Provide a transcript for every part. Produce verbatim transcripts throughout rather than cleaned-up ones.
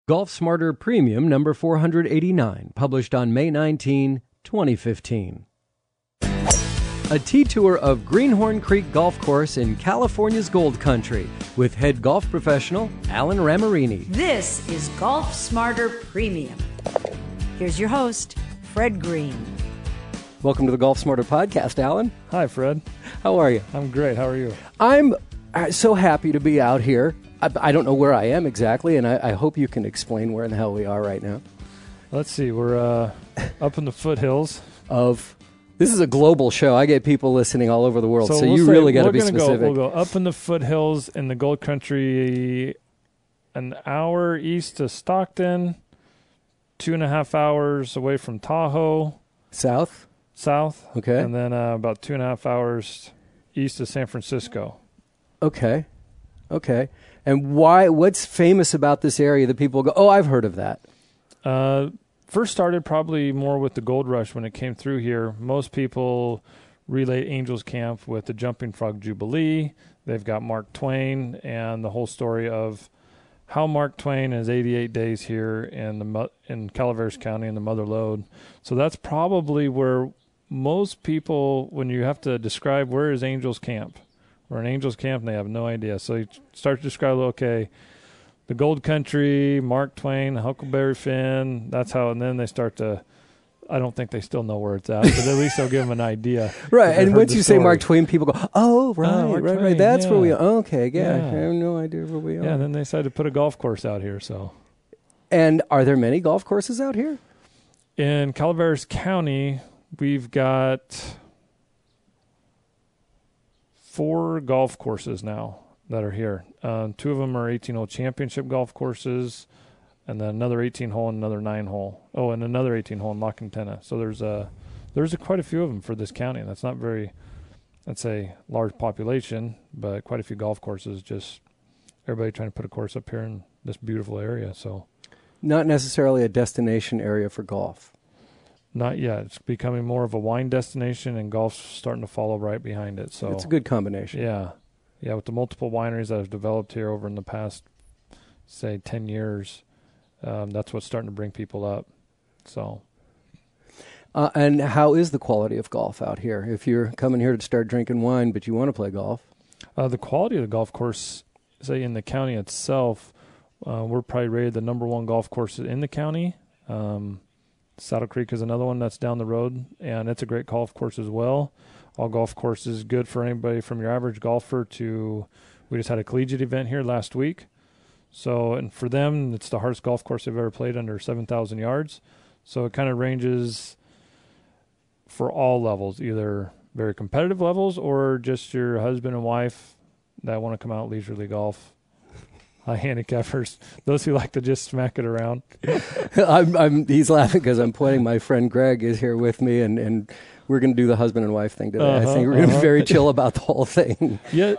Golf Smarter Premium number four hundred eighty-nine, published on May nineteenth, twenty fifteen. A tee tour of Greenhorn Creek Golf Course in California's Gold Country with head golf professional Alan Ramarini. This is Golf Smarter Premium. Here's your host, Fred Green. Welcome to the Golf Smarter podcast, Alan. Hi, Fred. How are you? I'm great. How are you? I'm so happy to be out here. I, I don't know where I am exactly, and I, I hope you can explain where in the hell we are right now. Let's see. We're uh, up in the foothills of. This is a global show. I get people listening all over the world, so, so we'll you really got to be specific. Go, we'll go up in the foothills in the Gold Country, an hour east of Stockton, two and a half hours away from Tahoe. South? South. Okay. And then uh, about two and a half hours east of San Francisco. Okay. Okay. And why? What's famous about this area that people go, oh, I've heard of that? Uh, first started probably more with the gold rush when it came through here. Most people relate Angels Camp with the Jumping Frog Jubilee. They've got Mark Twain and the whole story of how Mark Twain is eighty-eight days here in the in Calaveras County in the Mother Lode. So that's probably where most people, when you have to describe where is Angels Camp, or an Angels Camp, and they have no idea. So you start to describe, okay, the Gold Country, Mark Twain, Huckleberry Finn, that's how, and then they start to, I don't think they still know where it's at, but at least they'll give them an idea. Right, and once you story. say Mark Twain, people go, oh, right, oh, right, Twain, right, that's yeah. where we are. Okay, yeah, yeah, I have no idea where we are. Yeah, and then they decided to put a golf course out here, so. And are there many golf courses out here? In Calaveras County, we've got four golf courses now that are here. Um, two of them are eighteen-hole championship golf courses, and then another eighteen-hole and another nine-hole. Oh, and another eighteen-hole in La Quintana. So there's a there's a, quite a few of them for this county. That's not very, that's a large population, but quite a few golf courses. Just everybody trying to put a course up here in this beautiful area. So not necessarily a destination area for golf. Not yet. It's becoming more of a wine destination, and golf's starting to follow right behind it. So it's a good combination. Yeah. Yeah, with the multiple wineries that have developed here over in the past, say, ten years, um, that's what's starting to bring people up. So, uh, and how is the quality of golf out here? If you're coming here to start drinking wine, but you want to play golf? Uh, the quality of the golf course, say, in the county itself, uh, we're probably rated the number one golf course in the county. Um Saddle Creek is another one that's down the road, and it's a great golf course as well. All golf courses good for anybody from your average golfer to, we just had a collegiate event here last week. So, and for them, it's the hardest golf course they've ever played, under seven thousand yards. So it kind of ranges for all levels, either very competitive levels or just your husband and wife that want to come out leisurely golf. High handicappers, those who like to just smack it around. I'm, I'm, he's laughing because I'm pointing. My friend Greg is here with me, and, and we're going to do the husband and wife thing today. Uh-huh, I think we're going to uh-huh. be very chill about the whole thing. Yeah,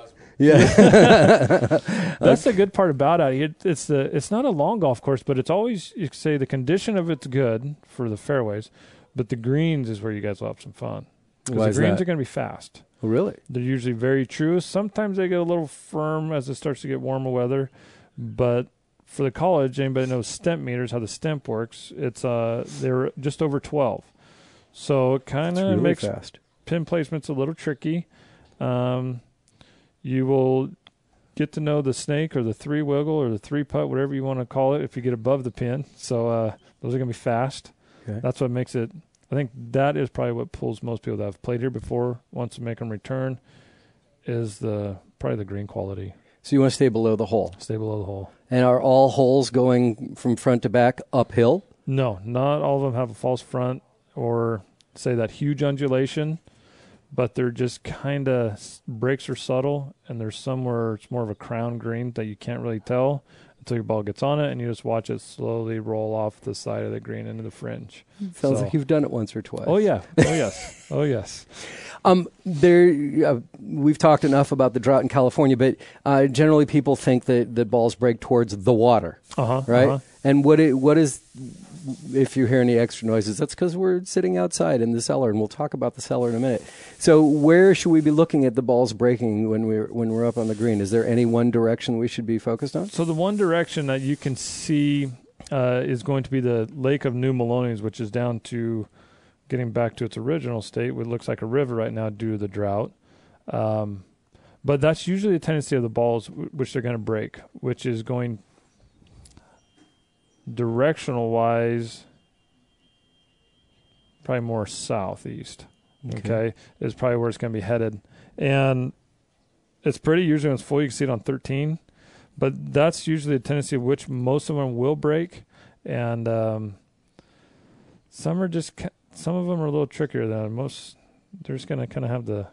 yeah. That's the good part about it. it. It's the it's not a long golf course, but it's always, you could say, the condition of it's good for the fairways, but the greens is where you guys will have some fun. Because the greens that? are going to be fast. Oh, really? They're usually very true. Sometimes they get a little firm as it starts to get warmer weather. But for the college, anybody knows stemp meters, how the stemp works, it's uh they're just over twelve. So it kind of really makes fast. Pin placement's a little tricky. Um, you will get to know the snake or the three wiggle or the three putt, whatever you want to call it, if you get above the pin. So uh, those are going to be fast. Okay. That's what makes it, I think that is probably what pulls most people that have played here before, wants to make them return, is the probably the green quality. So you want to stay below the hole? Stay below the hole. And are all holes going from front to back uphill? No, not all of them have a false front or, say, that huge undulation, but they're just kind of, breaks are subtle, and there's some where it's more of a crown green that you can't really tell until your ball gets on it, and you just watch it slowly roll off the side of the green into the fringe. Sounds so. like you've done it once or twice. Oh, yeah. Oh, yes. Oh, yes. Um, there, uh, we've talked enough about the drought in California, but uh, generally people think that the balls break towards the water, uh-huh, right? Uh-huh. And what it, what is, if you hear any extra noises, that's because we're sitting outside in the cellar, and we'll talk about the cellar in a minute. So where should we be looking at the balls breaking when we're when we're up on the green? Is there any one direction we should be focused on? So the one direction that you can see uh, is going to be the Lake of New Melones, which is down to getting back to its original state, which looks like a river right now due to the drought. Um, but that's usually the tendency of the balls, w- which they're going to break, which is going directional-wise, probably more southeast. Okay. okay, is probably where it's going to be headed. And it's pretty, usually when it's full, you can see it on thirteen. But that's usually a tendency of which most of them will break. And um, some are just, some of them are a little trickier than most. They're just going to kind of have the,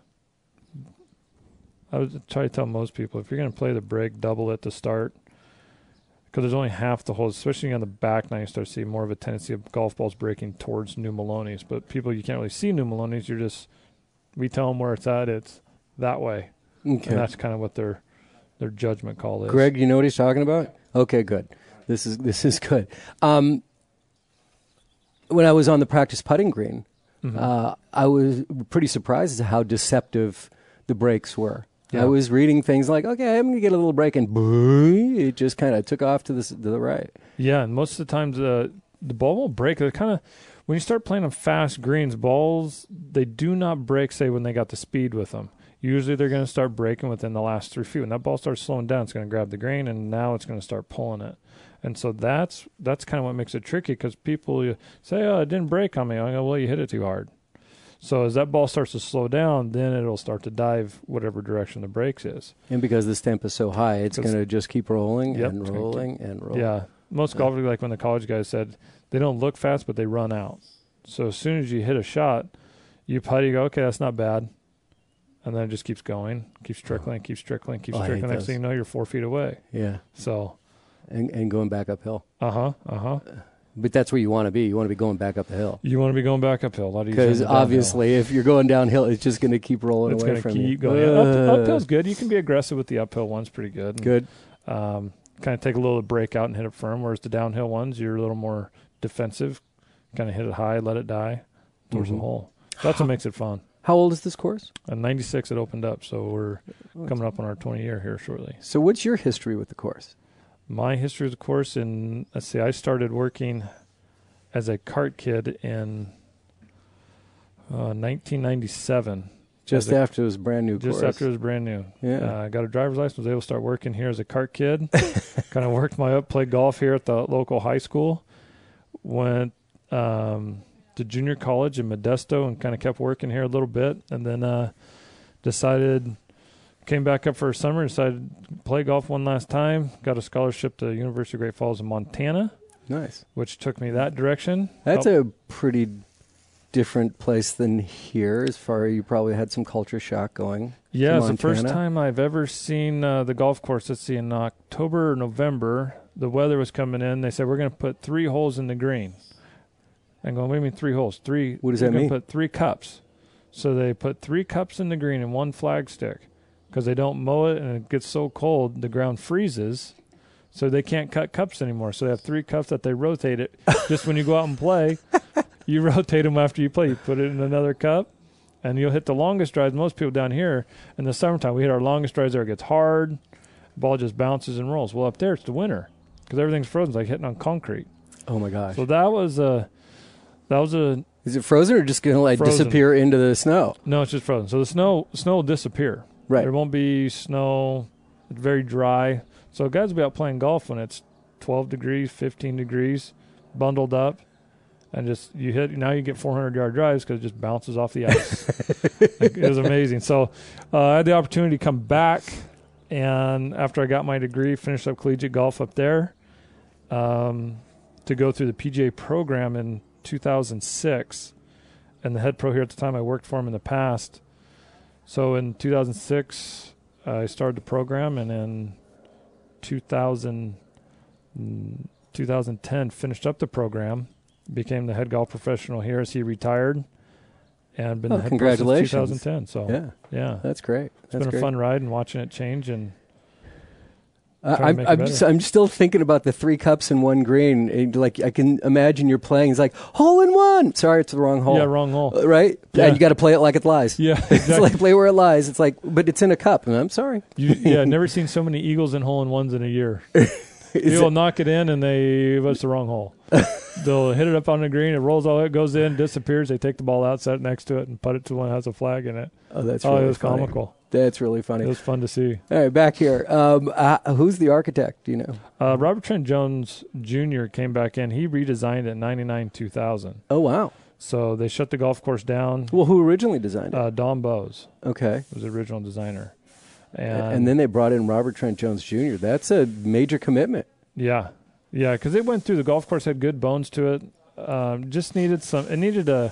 I would try to tell most people, if you're going to play the break, double it to start. Because there's only half the holes, especially on the back nine, you start to see more of a tendency of golf balls breaking towards New Melones. But people, you can't really see New Melones. You're just, we tell them where it's at, it's that way. Okay. And that's kind of what their their judgment call is. Greg, you know what he's talking about? Okay, good. This is this is good. Um, when I was on the practice putting green, mm-hmm. uh, I was pretty surprised at how deceptive the breaks were. Yeah. I was reading things like, okay, I'm going to get a little break, and boom, it just kind of took off to the, to the right. Yeah, and most of the times uh, the ball won't break. They're kind of, when you start playing on fast greens, balls, they do not break, say, when they got the speed with them. Usually they're going to start breaking within the last three feet. When that ball starts slowing down, it's going to grab the grain, and now it's going to start pulling it. And so that's that's kind of what makes it tricky, because people you say, oh, it didn't break on me. I go, well, you hit it too hard. So as that ball starts to slow down, then it'll start to dive whatever direction the brakes is. And because the stamp is so high, it's going to just keep rolling yep, and rolling and rolling. Yeah. Most golfers, like when the college guys said, they don't look fast, but they run out. So as soon as you hit a shot, you putt, you go, okay, that's not bad. And then it just keeps going, keeps trickling, keeps trickling, keeps oh, trickling. Next thing you know, you're four feet away. Yeah. So. And, and going back uphill. Uh-huh, uh-huh. But that's where you want to be. You want to be going back up the hill. You want to be going back uphill. A lot easier. Because obviously, if you're going downhill, it's just going to keep rolling it's away gonna from keep you. Going. Uh, Up, uphill's good. You can be aggressive with the uphill ones, pretty good. And, good. Um, kind of take a little break out and hit it firm, whereas the downhill ones, you're a little more defensive. Kind of hit it high, let it die towards mm-hmm. the hole. So that's what makes it fun. How old is this course? In ninety-six, it opened up, so we're coming up on our twentieth year here shortly. So what's your history with the course? My history of the course, in, let's see, I started working as a cart kid in uh, nineteen ninety-seven. Just a, after it was brand new Just course. after it was brand new. Yeah. Uh, I got a driver's license, was able to start working here as a cart kid. Kind of worked my up, played golf here at the local high school. Went um, to junior college in Modesto and kind of kept working here a little bit. And then uh, decided, came back up for a summer, decided to play golf one last time. Got a scholarship to University of Great Falls in Montana. Nice. Which took me that direction. That's oh. a pretty different place than here, as far as you probably had some culture shock going. Yeah, it's the first time I've ever seen uh, the golf course. Let's see, in October or November, the weather was coming in. They said, we're going to put three holes in the green. I'm going, what do you mean three holes? Three. What does that mean? Put three cups. So they put three cups in the green and one flag stick, because they don't mow it and it gets so cold, the ground freezes. So they can't cut cups anymore. So they have three cups that they rotate it. Just when you go out and play, you rotate them after you play. You put it in another cup, and you'll hit the longest drives. Most people down here in the summertime, we hit our longest drives there. It gets hard. The ball just bounces and rolls. Well, up there, it's the winter, because everything's frozen. It's like hitting on concrete. Oh, my gosh. So that was a... That was a... Is it frozen or just going to like frozen. disappear into the snow? No, it's just frozen. So the snow snow will disappear. Right. There won't be snow. It's very dry. So guys will be out playing golf when it's twelve degrees, fifteen degrees, bundled up, and just you hit. Now you get four hundred yard drives because it just bounces off the ice. It was amazing. So uh, I had the opportunity to come back, and after I got my degree, finished up collegiate golf up there, um, to go through the P G A program in two thousand six. And the head pro here at the time, I worked for him in the past. So in two thousand six, uh, I started the program, and in two thousand, twenty ten finished up the program, became the head golf professional here as he retired, and been oh, the head congratulations. pro since two thousand ten. So yeah, yeah, that's great. It's that's been great. a fun ride, and watching it change. And uh, I'm I'm, just, I'm still thinking about the three cups and one green. And like I can imagine you're playing. It's like hole in one. Sorry, it's the wrong hole. Yeah, wrong hole. Uh, right? Yeah. And you got to play it like it lies. Yeah, exactly. It's like play where it lies. It's like, but it's in a cup. And I'm sorry. You, yeah, never seen so many eagles and hole in ones in a year. You'll knock it in, and they what's the wrong hole. They'll hit it up on the green. It rolls all. It goes in, disappears. They take the ball out, set it next to it, and put it to one that has a flag in it. Oh, that's oh, really it was funny. comical. That's really funny. It was fun to see. All right, back here. Um, uh, who's the architect? Do you know? Uh, Robert Trent Jones Junior came back in. He redesigned it in ninety-nine two thousand. Oh, wow. So they shut the golf course down. Well, who originally designed it? Uh, Don Bowes Okay. was the original designer. And, And, and then they brought in Robert Trent Jones Junior That's a major commitment. yeah, yeah, because it went through. The golf course had good bones to it. Um, just needed some. It needed a.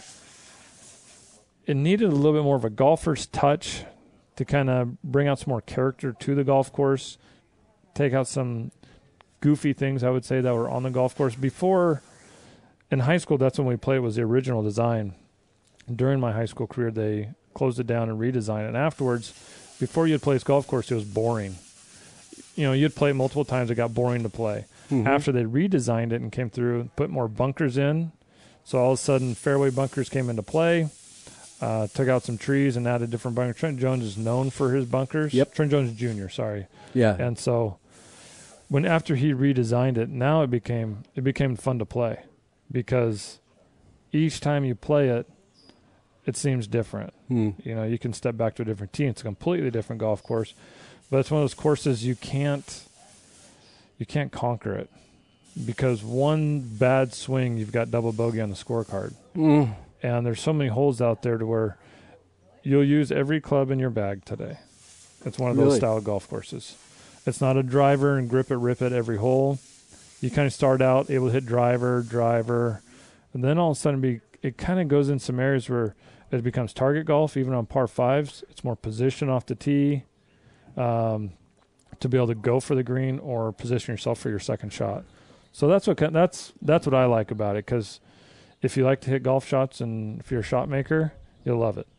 It needed a little bit more of a golfer's touch to kind of bring out some more character to the golf course. Take out some goofy things, I would say, that were on the golf course before. In high school, that's when we played. Was the original design. During my high school career, they closed it down and redesigned it. And afterwards, before you'd play this golf course, it was boring. You know, you'd play it multiple times. It got boring to play. Mm-hmm. After they redesigned it and came through and put more bunkers in, so all of a sudden fairway bunkers came into play. Uh, took out some trees and added different bunkers. Trent Jones is known for his bunkers. Yep. Trent Jones Junior, sorry. Yeah. And so when after he redesigned it, now it became it became fun to play because each time you play it, it seems different. Hmm. You know, you can step back to a different tee. It's a completely different golf course, but it's one of those courses you can't you can't conquer it because one bad swing, you've got double bogey on the scorecard. Mm. And there's so many holes out there to where you'll use every club in your bag today. It's one of those Really? style of golf courses. It's not a driver and grip it, rip it every hole. You kind of start out able to hit driver, driver, and then all of a sudden be, it kind of goes in some areas where it becomes target golf, even on par fives. It's more position off the tee um, to be able to go for the green or position yourself for your second shot. So that's what that's that's what I like about it because if you like to hit golf shots and if you're a shot maker, you'll love it.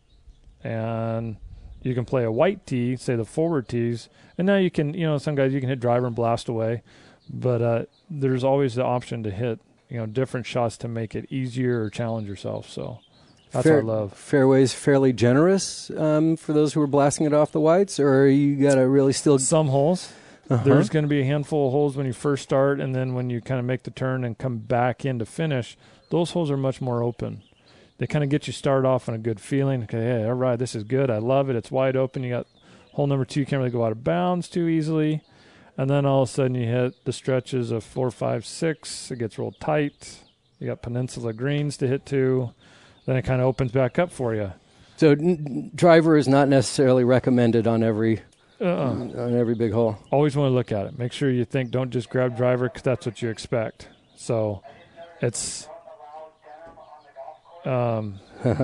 And you can play a white tee, say the forward tees, and now you can, you know, some guys you can hit driver and blast away, but uh, there's always the option to hit, you know, different shots to make it easier or challenge yourself. So that's Fair, what I love. Fairways fairly generous um, for those who are blasting it off the whites, or you got to really still... Some holes. Uh-huh. There's going to be a handful of holes when you first start, and then when you kind of make the turn and come back in to finish, those holes are much more open. They kind of get you started off on a good feeling. Okay, hey, all right, this is good. I love it. It's wide open. You got hole number two. You can't really go out of bounds too easily. And then all of a sudden you hit the stretches of four, five, six. It gets real tight. You got peninsula greens to hit to. Then it kind of opens back up for you. So n- driver is not necessarily recommended on every Uh-uh. on every big hole. Always want to look at it. Make sure you think, don't just grab driver because that's what you expect. So it's... Um,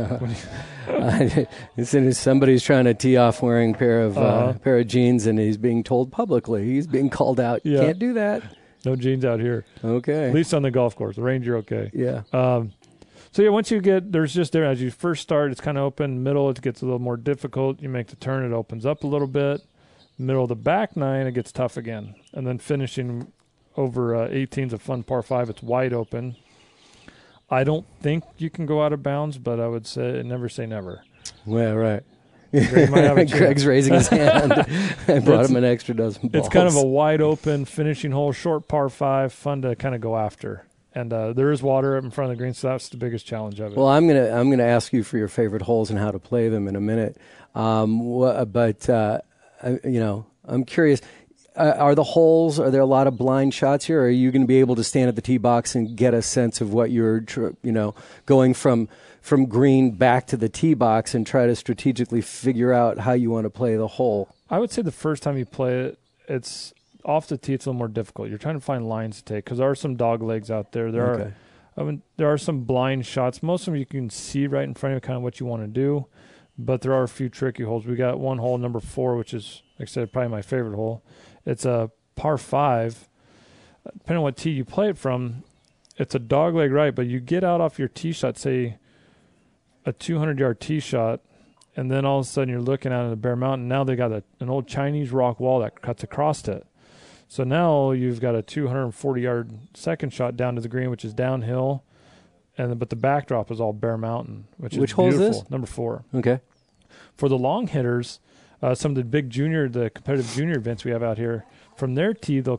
As soon as somebody's trying to tee off wearing a pair of uh, Uh-huh. pair of jeans and he's being told publicly, he's being called out. Yeah. Can't do that. no jeans out here. Okay. At least on the golf course. The range, you're okay. Yeah. Um, so, yeah, once you get, there's just there, as you first start, it's kind of open. Middle, it gets a little more difficult. You make the turn, it opens up a little bit. Middle of the back nine, it gets tough again. And then finishing over uh, eighteen's a fun par five. It's wide open. I don't think you can go out of bounds, but I would say never say never. Well, right. Greg might have a Greg's chance. raising his hand. I brought It's- him an extra dozen balls. It's kind of a wide open finishing hole, short par five, fun to kind of go after. And uh, there is water up in front of the green, so that's the biggest challenge of it. Well, I'm gonna I'm gonna ask you for your favorite holes and how to play them in a minute. Um, wha- but uh, I, you know, I'm curious. Uh, are the holes? Are there a lot of blind shots here? Or are you going to be able to stand at the tee box and get a sense of what you're, tr- you know, going from from green back to the tee box and try to strategically figure out how you want to play the hole? I would say the first time you play it, it's off the tee. It's a little more difficult. You're trying to find lines to take because there are some dog legs out there. There Okay. are, I mean, there are some blind shots. Most of them you can see right in front of you, kind of what you want to do. But there are a few tricky holes. We got one hole, number four, which is, like I said, probably my favorite hole. It's a par five. Depending on what tee you play it from, it's a dog leg right, but you get out off your tee shot, say a two hundred yard tee shot, and then all of a sudden you're looking out at the Bear Mountain. Now they got a, an old Chinese rock wall that cuts across it. So now you've got a two hundred forty yard second shot down to the green, which is downhill, and but the backdrop is all Bear Mountain, which is Which hole is beautiful. this? Number four. Okay. For the long hitters, uh, some of the big junior, the competitive junior events we have out here, from their tee they'll cut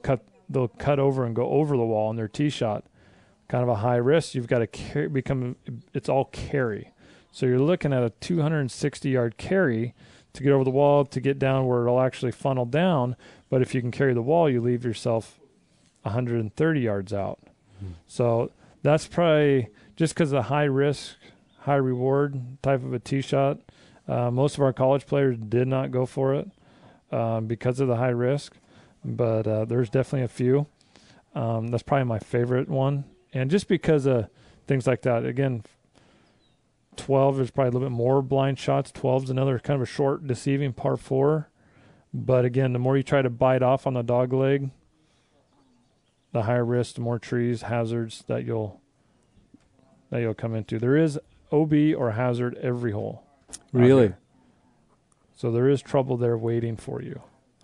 they'll cut over and go over the wall on their tee shot. Kind of a high risk. You've got to carry, become, it's all carry. So you're looking at a two hundred sixty yard carry to get over the wall, to get down where it'll actually funnel down. But if you can carry the wall, you leave yourself one hundred thirty yards out. Mm-hmm. So that's probably just because of the high risk, high reward type of a tee shot. Uh, most of our college players did not go for it um, because of the high risk, but uh, there's definitely a few. Um, that's probably my favorite one. And just because of things like that, again, twelve, there's probably a little bit more blind shots. twelve is another kind of a short, deceiving par four. But again, the more you try to bite off on the dog leg, the higher risk, the more trees, hazards that you'll that you'll come into. There is O B or hazard every hole. Really? So there is trouble there waiting for you.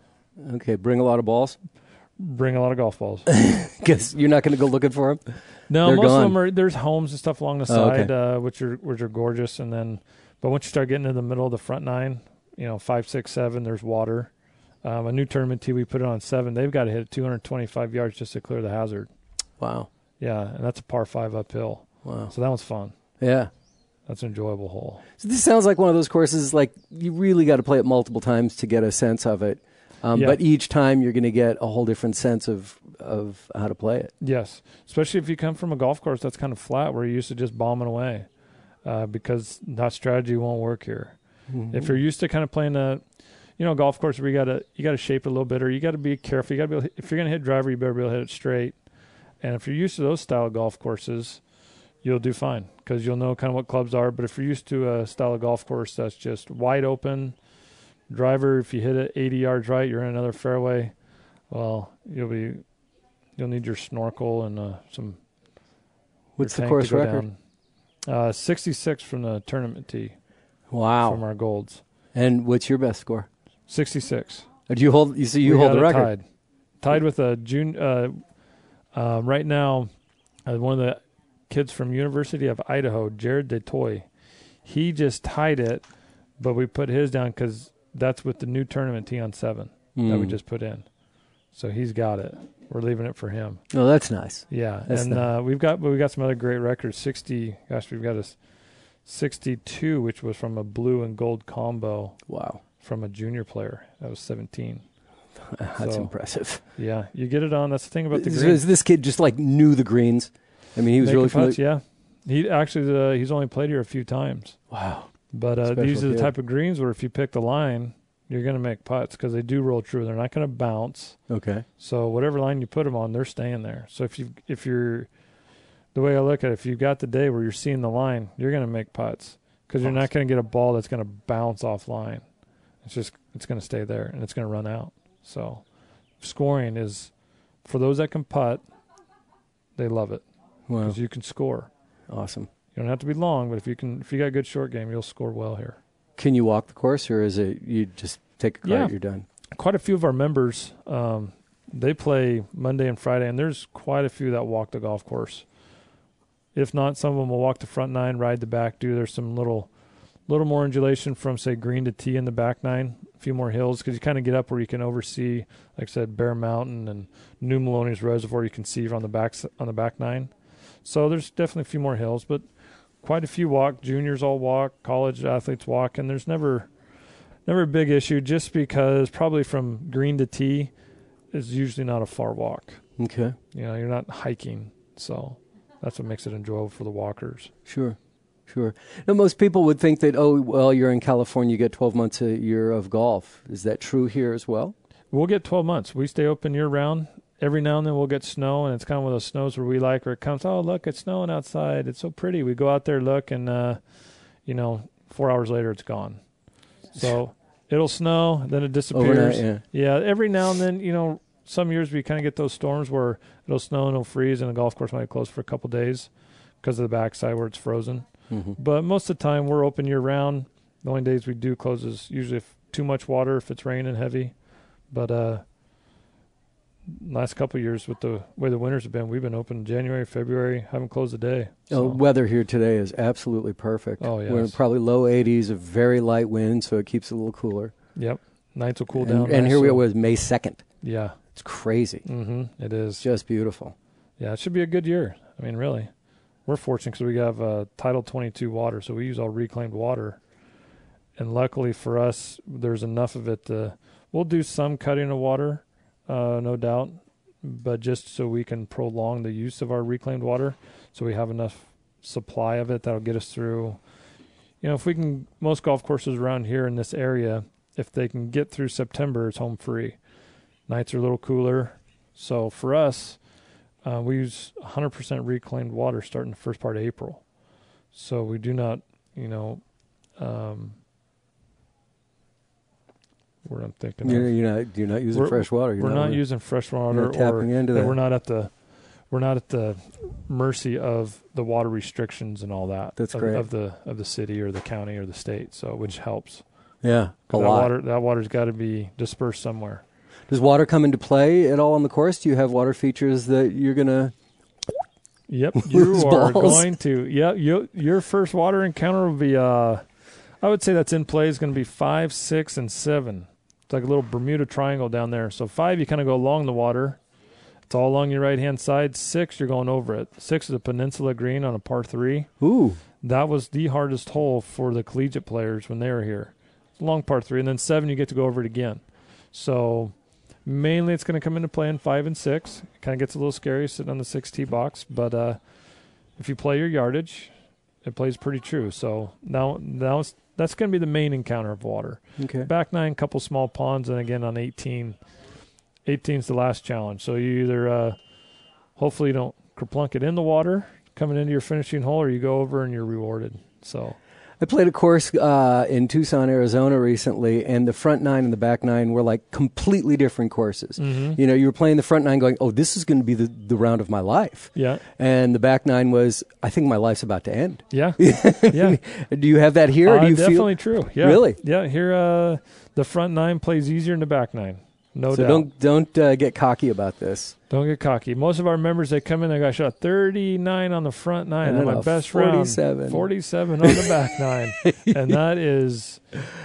Okay, bring a lot of balls. Bring a lot of golf balls. Because you're not going to go looking for them? No, They're most gone. of them are, there's homes and stuff along the Oh, okay. side, uh, which are which are gorgeous. And then, but once you start getting to the middle of the front nine, you know, five, six, seven, there's water. Um, a new tournament tee, we put it on seven. They've got to hit two hundred twenty-five yards just to clear the hazard. Wow. Yeah, and that's a par five uphill. Wow. So that one's fun. Yeah. That's an enjoyable hole. So this sounds like one of those courses, like you really got to play it multiple times to get a sense of it. Um, Yeah. But each time you're going to get a whole different sense of, of how to play it. Yes, especially if you come from a golf course that's kind of flat where you're used to just bombing away uh, because that strategy won't work here. Mm-hmm. If you're used to kind of playing a, you know, golf course where you got to you got to shape it a little bit, or you got to be careful. You got to be able to, if you're going to hit driver, you better be able to hit it straight. And if you're used to those style of golf courses, you'll do fine because you'll know kind of what clubs are. But if you're used to a style of golf course that's just wide open, driver, if you hit it eighty yards right, you're in another fairway. Well, you'll be you'll need your snorkel and uh, some. What's the course record? Uh, sixty-six from the tournament tee. Wow. From our golds. And what's your best score? sixty-six. Uh, Do you hold? You see, you We hold got the it record. Tied, tied with a June. Uh, uh, right now, uh, one of the kids from University of Idaho, Jared DeToy, he just tied it, but we put his down because that's with the new tournament tee on seven mm. that we just put in. So he's got it. We're leaving it for him. Oh, that's nice. Yeah, that's and nice. uh, we've got we got some other great records. Sixty. Gosh, we've got a sixty-two, which was from a blue and gold combo. Wow. From a junior player that was seventeen. That's so, impressive. Yeah, you get it on. That's the thing about the Is, greens. is this kid just like knew the greens? I mean, he was Making really putts, familiar. yeah. He actually uh, he's only played here a few times. Wow. But uh, Special these are the kid. type of greens where if you pick the line, you're going to make putts because they do roll true. They're not going to bounce. Okay. So whatever line you put them on, they're staying there. So if you if you're the way I look at it, if you've got the day where you're seeing the line, you're going to make putts because you're not going to get a ball that's going to bounce off line. It's just it's going to stay there and it's going to run out. So scoring is for those that can putt, they love it because Wow. you can score. Awesome. You don't have to be long, but if you can, if you got a good short game, you'll score well here. Can you walk the course, or is it you just take a cart, Yeah. you're done? Quite a few of our members, um, they play Monday and Friday, and there's quite a few that walk the golf course. If not, some of them will walk the front nine, ride the back, do there's some little little more undulation from, say, green to tee in the back nine, a few more hills, because you kind of get up where you can oversee, like I said, Bear Mountain and New Maloney's Reservoir you can see on the back on the back nine. So there's definitely a few more hills, but quite a few walk. Juniors all walk. College athletes walk, and there's never never a big issue just because probably from green to tee is usually not a far walk. Okay. You know, you're not hiking, so that's what makes it enjoyable for the walkers. Sure. Sure. Now, most people would think that, oh, well, you're in California, you get twelve months a year of golf. Is that true here as well? We'll get twelve months. We stay open year-round. Every now and then we'll get snow, and it's kind of one of those snows where we like, where it comes, oh, look, it's snowing outside. It's so pretty. We go out there, look, and, uh, you know, four hours later it's gone. So it'll snow, then it disappears. Overnight, yeah. Yeah, every now and then, you know, some years we kind of get those storms where it'll snow and it'll freeze, and the golf course might close for a couple days because of the backside where it's frozen. Mm-hmm. But most of the time we're open year-round. The only days we do close is usually if too much water, if it's raining heavy. But uh, last couple of years with the way the winters have been, we've been open January, February, haven't closed a day. So. Oh, weather here today is absolutely perfect. Oh, yes. We're probably low eighties, a very light wind, so it keeps it a little cooler. Yep. Nights will cool and, down. And nice, here we so- are with May second. Yeah. It's crazy. Mm-hmm. It is. Just beautiful. Yeah, it should be a good year. I mean, really. We're fortunate because we have uh, Title twenty-two water, so we use all reclaimed water. And luckily for us, there's enough of it to, we'll do some cutting of water, uh, no doubt, but just so we can prolong the use of our reclaimed water, so we have enough supply of it that'll get us through. You know, if we can, most golf courses around here in this area, if they can get through September, it's home free. Nights are a little cooler. So for us, uh, we use one hundred percent reclaimed water starting the first part of April. So we do not, you know, um, what I'm thinking You're, of. you're not you're not using We're- fresh water. You're We're not really- using fresh water, not tapping or into that that. we're not at the we're not at the mercy of the water restrictions and all that. That's of, great. of the of the city or the county or the state. So which helps. Yeah, a 'Cause that lot. water that water's got to be dispersed somewhere. Does water come into play at all on the course? Do you have water features that you're gonna? Yep, Lose you are balls. going to. Yeah, you, your first water encounter will be. Uh, I would say that's in play is going to be five, six, and seven. It's like a little Bermuda Triangle down there. So five, you kind of go along the water. It's all along your right hand side. Six, you're going over it. Six is a peninsula green on a par three. Ooh, That was the hardest hole for the collegiate players when they were here. Long par three, and then seven, you get to go over it again. So mainly it's going to come into play in five and six. It kind of gets a little scary sitting on the six tee box, but uh, if you play your yardage, it plays pretty true. So now, now it's, that's going to be the main encounter of water. okay. Back nine, couple small ponds, and again on eighteen. eighteen is the last challenge. So you either, uh, hopefully you don't kerplunk it in the water coming into your finishing hole, or you go over and you're rewarded. So I played a course uh, in Tucson, Arizona recently, and the front nine and the back nine were like completely different courses. Mhm. You know, you were playing the front nine going, oh, this is going to be the, the round of my life. yeah, And the back nine was, I think my life's about to end. yeah, yeah. Do you have that here? Or Uh, do you definitely feel? true. Yeah. Really? Yeah. Here, uh, the front nine plays easier than the back nine. No So doubt. don't don't uh, get cocky about this. Don't get cocky. Most of our members, they come in, they got shot thirty-nine on the front nine. And And then my a best forty-seven. round, forty-seven on the back nine. And that is,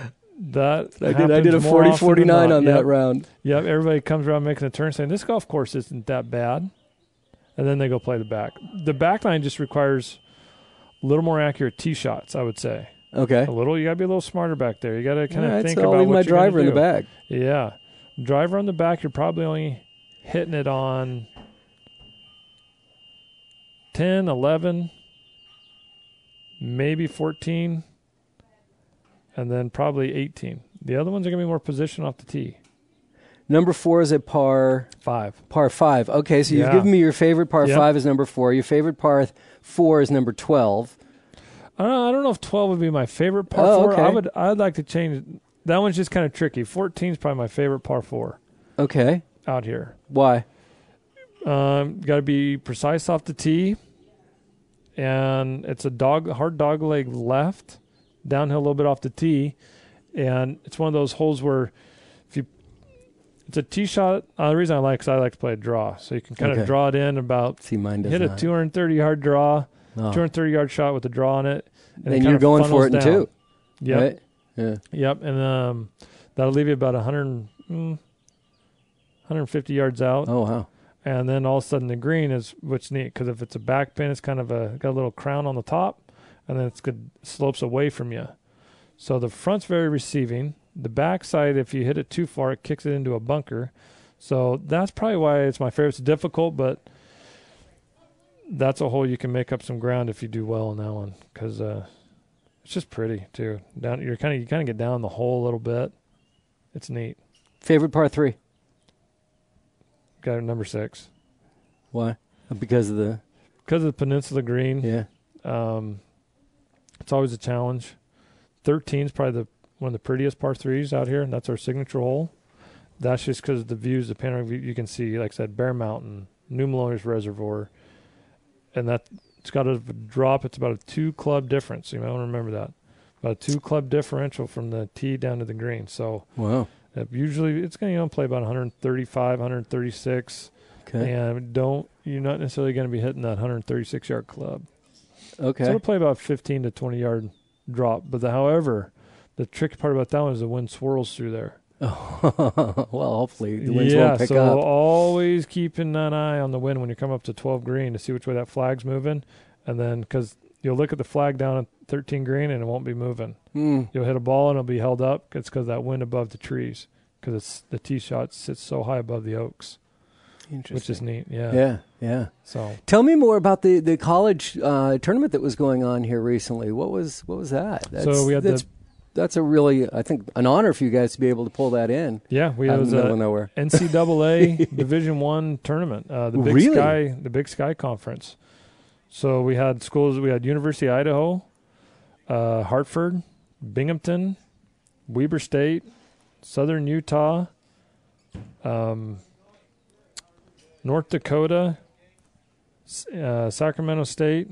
that I did I did a happens more forty often than forty-nine not. on Yep. that round. Yep. Everybody comes around making a turn saying, this golf course isn't that bad. And then they go play the back. The back nine just requires a little more accurate tee shots, I would say. Okay. A little, you got to be a little smarter back there. You got to kind All of right, think so I'll about leave what my you're gonna driver in the do. bag. Yeah. Driver on the back, you're probably only hitting it on ten, eleven, maybe fourteen, and then probably eighteen. The other ones are going to be more position off the tee. Number four is a par Five. par five. Okay, so you've Yeah. given me your favorite par Yep. five is number four. Your favorite par th- four is number twelve. I don't, know, I don't know if twelve would be my favorite par Oh, four. okay. I would, I'd like to change. That one's just kind of tricky. fourteen is probably my favorite par four Okay. out here. Why? Um, got to be precise off the tee, and it's a dog hard dog leg left, downhill a little bit off the tee, and it's one of those holes where if you, it's a tee shot. Uh, the reason I like is I like to play a draw, so you can kind Okay. of draw it in about See, mine does hit not. a two hundred thirty yard draw, Oh. two hundred thirty yard shot with a draw on it, and, it And kind you're of going for funnels it in down. two. Yep, Right? Yeah. yep, and um, that'll leave you about one hundred, mm, one hundred fifty yards out. Oh, wow. And then all of a sudden the green is what's neat because if it's a back pin, it's kind of a got a little crown on the top, and then it's good slopes away from you. So the front's very receiving. The back side, if you hit it too far, it kicks it into a bunker. So that's probably why it's my favorite. It's difficult, but that's a hole you can make up some ground if you do well in that one because uh, it's just pretty too. Down, you're kind of you kind of get down the hole a little bit. It's neat. Favorite par three? Got number six Why? Because of the because of the peninsula green. yeah. Um, it's always a challenge. thirteen is probably the one of the prettiest par threes out here, and that's our signature hole. That's just because of the views, the panoramic view you can see, like I said, Bear Mountain, New Melones Reservoir, and that it's got a drop. It's about a two club difference. You might want to remember that. About a two club differential from the tee down to the green. So Wow. uh, usually it's going to you know, play about one thirty-five, one thirty-six, Okay. and don't you're not necessarily going to be hitting that one thirty-six yard club. Okay. So it'll play about fifteen to twenty yard drop. But the, however, the tricky part about that one is the wind swirls through there. Oh, well, hopefully the winds yeah, won't pick so up. always keeping an eye on the wind when you come up to twelve green to see which way that flag's moving. And then, because you'll look at the flag down at thirteen green and it won't be moving. Mm. You'll hit a ball and it'll be held up. It's because that wind above the trees, because it's the tee shot sits so high above the oaks, which is neat. Yeah. Yeah, yeah. So tell me more about the the college uh, tournament that was going on here recently. What was what was that? That's, So we had that's, the- that's a really, I think, an honor for you guys to be able to pull that in. yeah, we out had in the middle a of nowhere. N C double A Division One tournament, uh, the Big Really? Sky, the Big Sky Conference. So we had schools. We had University of Idaho, uh, Hartford, Binghamton, Weber State, Southern Utah, um, North Dakota, uh, Sacramento State,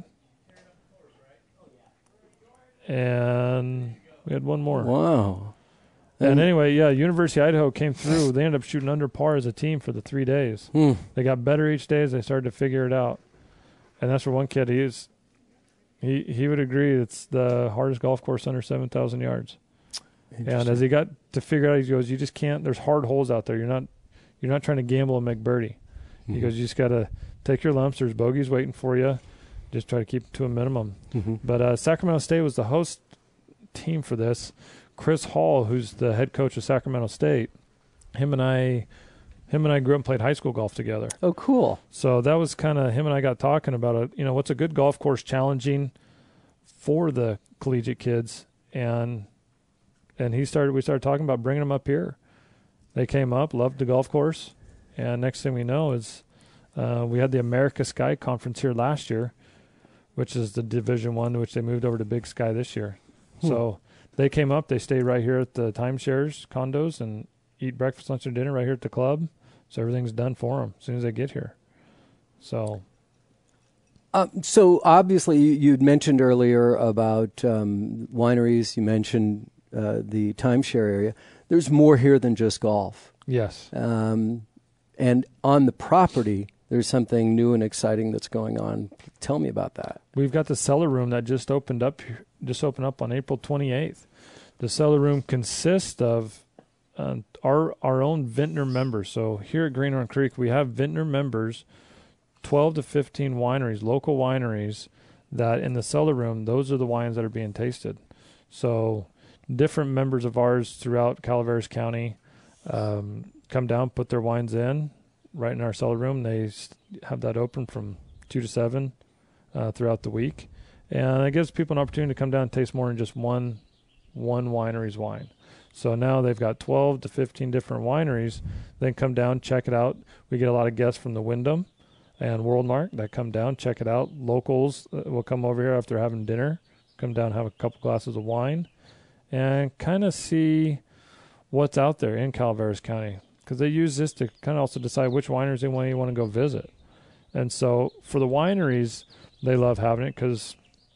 and we had one more. Wow. And anyway, yeah, University of Idaho came through. They ended up shooting under par as a team for the three days. Hmm. They got better each day as they started to figure it out. And that's for one kid. He is, he he would agree it's the hardest golf course under seven thousand yards. And as he got to figure out, he goes, "You just can't. There's hard holes out there. You're not, you're not trying to gamble and make birdie." Mm-hmm. He goes, "You just got to take your lumps. There's bogeys waiting for you. Just try to keep it to a minimum." Mm-hmm. But uh, Sacramento State was the host team for this. Chris Hall, who's the head coach of Sacramento State, him and I, him and I grew up and played high school golf together. Oh, cool. So that was kind of him and I got talking about it. You know, what's a good golf course challenging for the collegiate kids, and and he started. We started talking about bringing them up here. They came up, loved the golf course, and next thing we know is uh, we had the America Sky Conference here last year, which is the Division One, which they moved over to Big Sky this year. Hmm. So they came up. They stayed right here at the timeshares condos and eat breakfast, lunch, and dinner right here at the club. So everything's done for them as soon as they get here. So, uh, so obviously you, you'd mentioned earlier about um, wineries. You mentioned uh, the timeshare area. There's more here than just golf. yes. Um, and on the property, there's something new and exciting that's going on. Tell me about that. We've got the cellar room that just opened up, just opened up on April twenty-eighth. The cellar room consists of uh, our our own vintner members. So here at Greenhorn Creek, we have vintner members, twelve to fifteen wineries, local wineries, that in the cellar room, those are the wines that are being tasted. So different members of ours throughout Calaveras County um, come down, put their wines in right in our cellar room. They have that open from two to seven uh, throughout the week. And it gives people an opportunity to come down and taste more than just one one winery's wine. So now they've got twelve to fifteen different wineries. Then come down, check it out. We get a lot of guests from the Wyndham and Worldmark that come down, check it out. Locals will come over here after having dinner, come down, have a couple glasses of wine, and kind of see what's out there in Calaveras County, because they use this to kind of also decide which wineries they want you want to go visit. And so for the wineries, they love having it because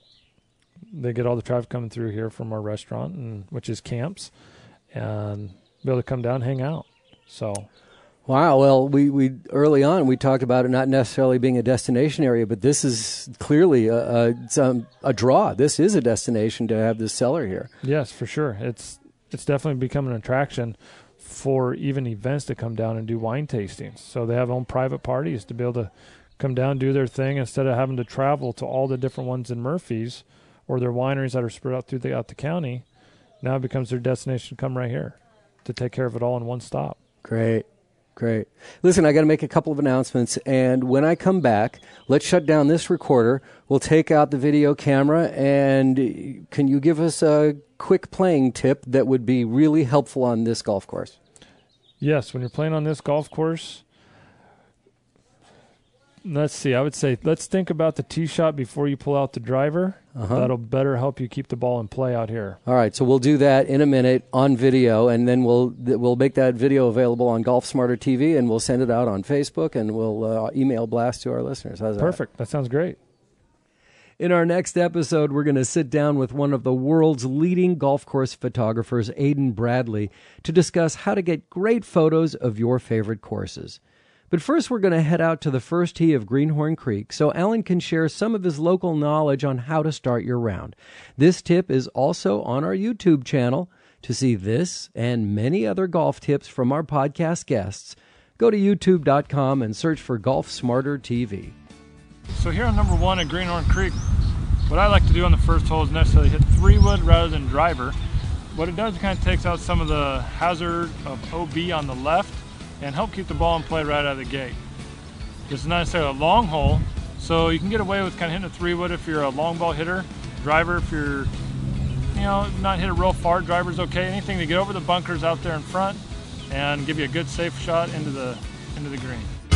they get all the traffic coming through here from our restaurant, and which is Camps, and be able to come down and hang out. So, wow. Well, we, we early on we talked about it not necessarily being a destination area, but this is clearly a a, it's a, a draw. This is a destination to have this cellar here. yes, for sure, it's it's definitely become an attraction for even events to come down and do wine tastings. So they have own private parties to be able to come down, do their thing, instead of having to travel to all the different ones in Murphy's or their wineries that are spread out throughout the county. Now it becomes their destination to come right here to take care of it all in one stop. Great. Great. Listen, I got to make a couple of announcements, and when I come back, let's shut down this recorder. We'll take out the video camera, and can you give us a quick playing tip that would be really helpful on this golf course? Yes, when you're playing on this golf course, let's see, I would say let's think about the tee shot before you pull out the driver. Uh-huh. That'll better help you keep the ball in play out here. All right, so we'll do that in a minute on video, and then we'll we'll make that video available on Golf Smarter T V, and we'll send it out on Facebook, and we'll uh, email blast to our listeners. How's that? Perfect. That sounds great. In our next episode, we're going to sit down with one of the world's leading golf course photographers, Aidan Bradley, to discuss how to get great photos of your favorite courses. But first, we're going to head out to the first tee of Greenhorn Creek so Alan can share some of his local knowledge on how to start your round. This tip is also on our YouTube channel. To see this and many other golf tips from our podcast guests, go to youtube dot com and search for Golf Smarter T V. So here on number one at Greenhorn Creek, what I like to do on the first hole is necessarily hit three wood rather than driver. What it does, it kind of takes out some of the hazard of O B on the left and help keep the ball in play right out of the gate. This is not necessarily a long hole, so you can get away with kind of hitting a three wood if you're a long ball hitter. Driver, if you're, you know, not hit it real far, driver's okay. Anything to get over the bunkers out there in front and give you a good safe shot into the into the green.